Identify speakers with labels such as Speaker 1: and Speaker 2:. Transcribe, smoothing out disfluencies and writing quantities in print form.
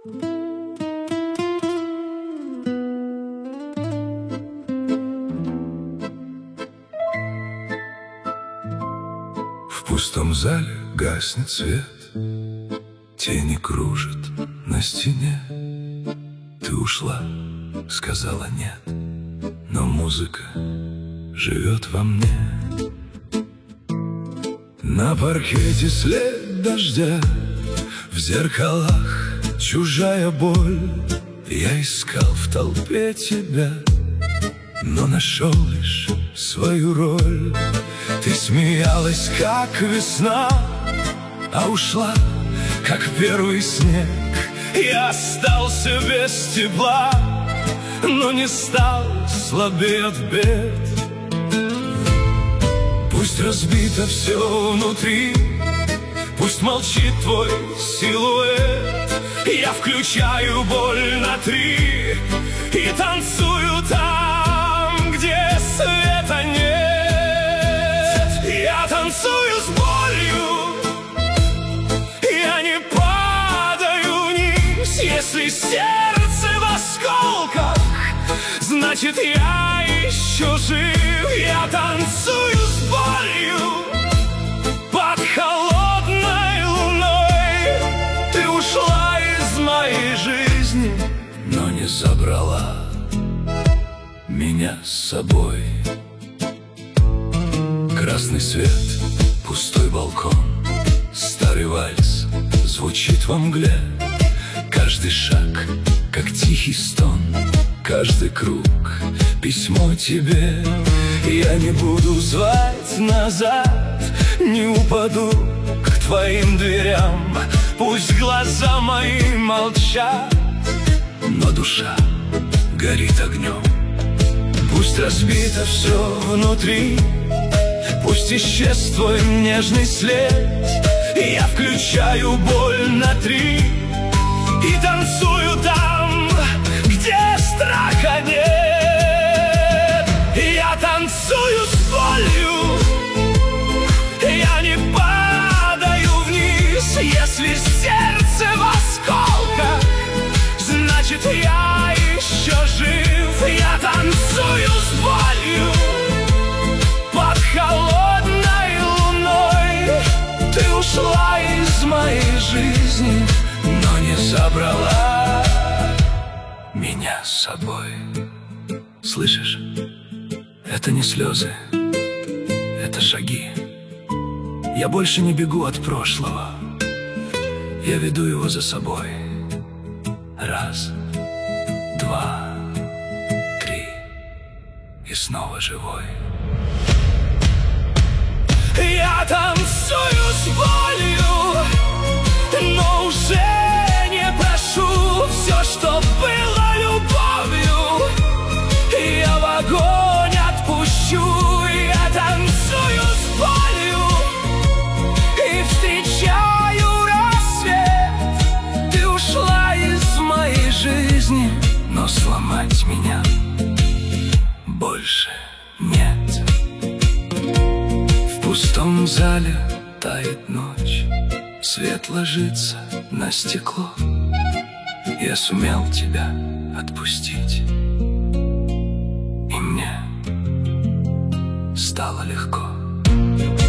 Speaker 1: В пустом зале гаснет свет, тени кружат на стене. Ты ушла, сказала нет, но музыка живет во мне. На паркете след дождя, в зеркалах чужая боль. Я искал в толпе тебя, но нашел лишь свою роль. Ты смеялась, как весна, а ушла, как первый снег. Я остался без тепла, но не стал слабее от бед. Пусть разбито все внутри, пусть молчит твой силуэт. Я включаю боль на 3 и танцую там, где света нет. Я танцую с болью, я не падаю вниз. Если сердце в осколках, значит я еще жив. Я танцую с болью под холодной луной. Ты ушла из моей жизни, но не забрала меня с собой. Красный свет, пустой балкон, старый вальс звучит во мгле. Каждый шаг, как тихий стон, каждый круг — письмо тебе. Я не буду звать назад, не упаду к твоим дверям. Пусть глаза мои молчат, но душа горит огнем. Пусть разбито все внутри, пусть исчез твой нежный след. Я включаю боль на 3 и танцую там, где страха нет. Я танцую с болью, я не падаю вниз. Если сердце в осколках, значит я еще жив. Я танцую с болью под холодной луной. Ты ушла из моей жизни, но не забрала меня с собой. Слышишь? Это не слезы, это шаги. Я больше не бегу от прошлого, я веду его за собой. 1, 2, 3 и снова живой. Я танцую с болью, но уже не прошу. Все, что было любовью, я в огонь отпущу. Я танцую с болью и встречаю рассвет. Ты ушла из моей жизни, но сломать меня больше нет. В пустом зале тает ночь, свет ложится на стекло. Я сумел тебя отпустить, и мне стало легко.